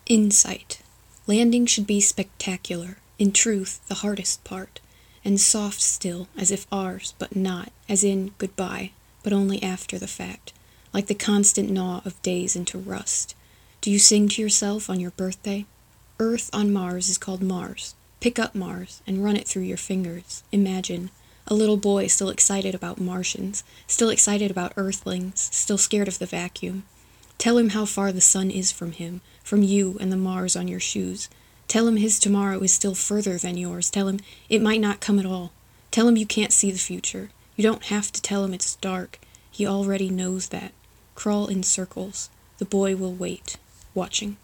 Insight. Landing should be spectacular, in truth the hardest part, and soft still, as if ours, but not, as in goodbye, but only after the fact, like the constant gnaw of days into rust. Do you sing to yourself on your birthday? Earth on Mars is called Mars. Pick up Mars and run it through your fingers. Imagine a little boy still excited about Martians, still excited about Earthlings, still scared of the vacuum. Tell him how far the sun is from him, from you and the Mars on your shoes. Tell him his tomorrow is still further than yours. Tell him it might not come at all. Tell him you can't see the future. You don't have to tell him it's dark. He already knows that. Crawl in circles. The boy will wait, watching.